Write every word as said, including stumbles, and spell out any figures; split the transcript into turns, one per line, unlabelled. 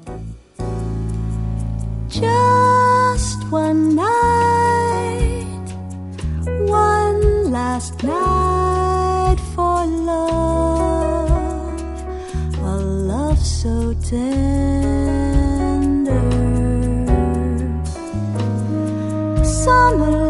Just one night, one last night for love, a love so tender. Summer